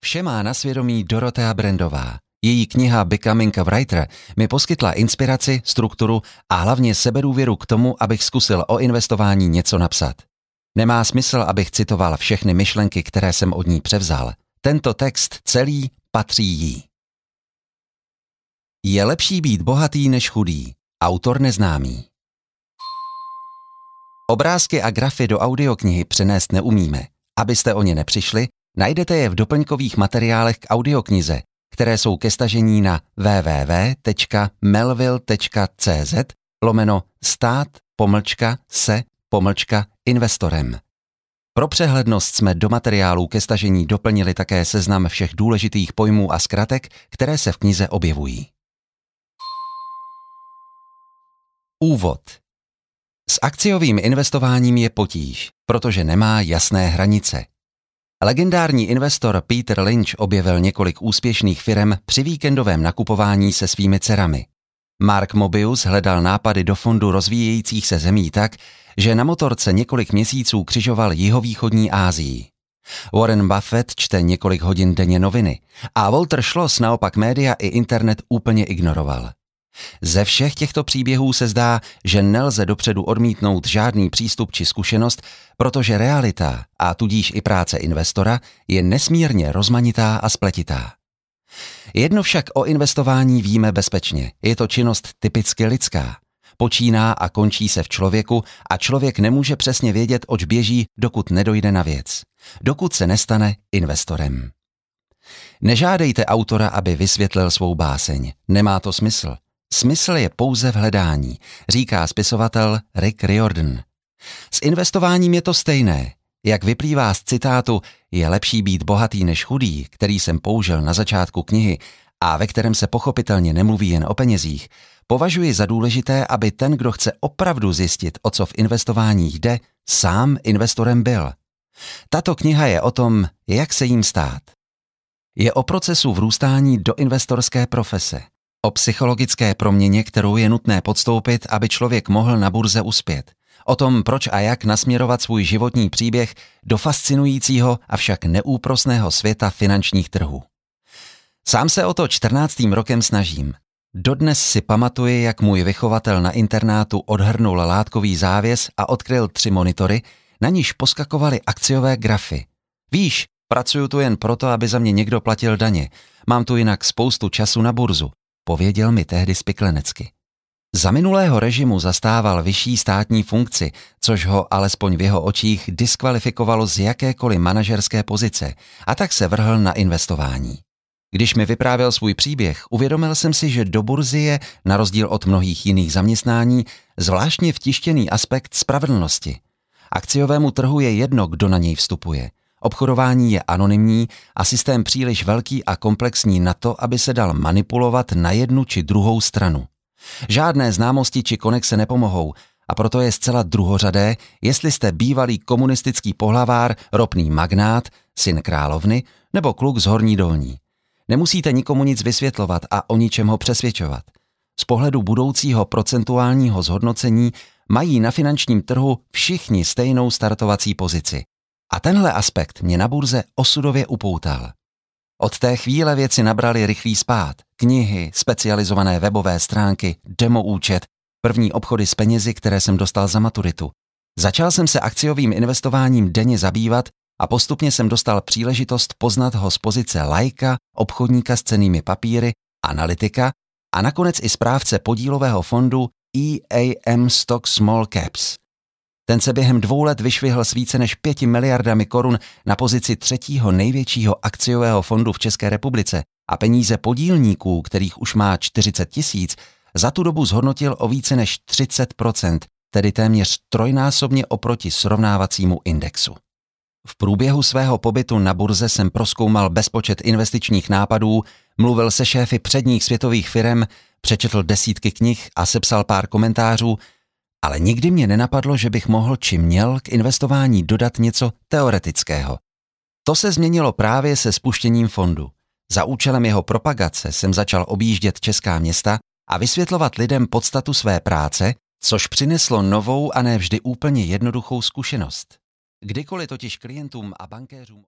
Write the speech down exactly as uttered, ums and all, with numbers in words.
Vše má na svědomí Dorothea Brandová. Její kniha Becoming a Writer mi poskytla inspiraci, strukturu a hlavně sebedůvěru k tomu, abych zkusil o investování něco napsat. Nemá smysl, abych citoval všechny myšlenky, které jsem od ní převzal. Tento text celý patří jí. Je lepší být bohatý než chudý. Autor neznámý. Obrázky a grafy do audioknihy přenést neumíme. Abyste o ně nepřišli, najdete je v doplňkových materiálech k audioknize, které jsou ke stažení na w w w tečka melville tečka c z lomeno stát pomlčka se pomlčka investorem. Pro přehlednost jsme do materiálů ke stažení doplnili také seznam všech důležitých pojmů a zkratek, které se v knize objevují. Úvod. S akciovým investováním je potíž, protože nemá jasné hranice. Legendární investor Peter Lynch objevil několik úspěšných firem při víkendovém nakupování se svými dcerami. Mark Mobius hledal nápady do fondu rozvíjejících se zemí tak, že na motorce několik měsíců křižoval jihovýchodní Asii. Warren Buffett čte několik hodin denně noviny a Walter Schloss naopak média i internet úplně ignoroval. Ze všech těchto příběhů se zdá, že nelze dopředu odmítnout žádný přístup či zkušenost, protože realita, a tudíž i práce investora, je nesmírně rozmanitá a spletitá. Jedno však o investování víme bezpečně. Je to činnost typicky lidská. Počíná a končí se v člověku a člověk nemůže přesně vědět, oč běží, dokud nedojde na věc. Dokud se nestane investorem. Nežádejte autora, aby vysvětlil svou báseň. Nemá to smysl. Smysl je pouze v hledání, říká spisovatel Rick Riordan. S investováním je to stejné. Jak vyplývá z citátu Je lepší být bohatý než chudý, který jsem použil na začátku knihy a ve kterém se pochopitelně nemluví jen o penězích, považuji za důležité, aby ten, kdo chce opravdu zjistit, o co v investování jde, sám investorem byl. Tato kniha je o tom, jak se jim stát. Je o procesu vrůstání do investorské profese. O psychologické proměně, kterou je nutné podstoupit, aby člověk mohl na burze uspět. O tom, proč a jak nasměrovat svůj životní příběh do fascinujícího, avšak neúprosného světa finančních trhů. Sám se o to čtrnáctým rokem snažím. Dodnes si pamatuji, jak můj vychovatel na internátu odhrnul látkový závěs a odkryl tři monitory, na níž poskakovaly akciové grafy. Víš, pracuju tu jen proto, aby za mě někdo platil daně. Mám tu jinak spoustu času na burzu, pověděl mi tehdy spiklenecky. Za minulého režimu zastával vyšší státní funkci, což ho alespoň v jeho očích diskvalifikovalo z jakékoliv manažerské pozice, a tak se vrhl na investování. Když mi vyprávěl svůj příběh, uvědomil jsem si, že do burzy je, na rozdíl od mnohých jiných zaměstnání, zvláštně vtištěný aspekt spravedlnosti. Akciovému trhu je jedno, kdo na něj vstupuje. Obchodování je anonymní a systém příliš velký a komplexní na to, aby se dal manipulovat na jednu či druhou stranu. Žádné známosti či konexe nepomohou a proto je zcela druhořadé, jestli jste bývalý komunistický pohlavár, ropný magnát, syn královny nebo kluk z Horní Dolní. Nemusíte nikomu nic vysvětlovat a o ničem ho přesvědčovat. Z pohledu budoucího procentuálního zhodnocení mají na finančním trhu všichni stejnou startovací pozici. A tenhle aspekt mě na burze osudově upoutal. Od té chvíle věci nabrali rychlý spád. Knihy, specializované webové stránky, demo účet, první obchody s penězi, které jsem dostal za maturitu. Začal jsem se akciovým investováním denně zabývat a postupně jsem dostal příležitost poznat ho z pozice laika, obchodníka s cennými papíry, analytika a nakonec i správce podílového fondu E A M Stock Small Caps. Ten se během dvou let vyšvihl s více než pěti miliardami korun na pozici třetího největšího akciového fondu v České republice a peníze podílníků, kterých už má čtyřicet tisíc, za tu dobu zhodnotil o více než třicet procent, tedy téměř trojnásobně oproti srovnávacímu indexu. V průběhu svého pobytu na burze jsem prozkoumal bezpočet investičních nápadů, mluvil se šéfy předních světových firem, přečetl desítky knih a sepsal pár komentářů, ale nikdy mě nenapadlo, že bych mohl či měl k investování dodat něco teoretického. To se změnilo právě se spuštěním fondu. Za účelem jeho propagace jsem začal objíždět česká města a vysvětlovat lidem podstatu své práce, což přineslo novou a ne vždy úplně jednoduchou zkušenost. Kdykoliv totiž klientům a bankéřům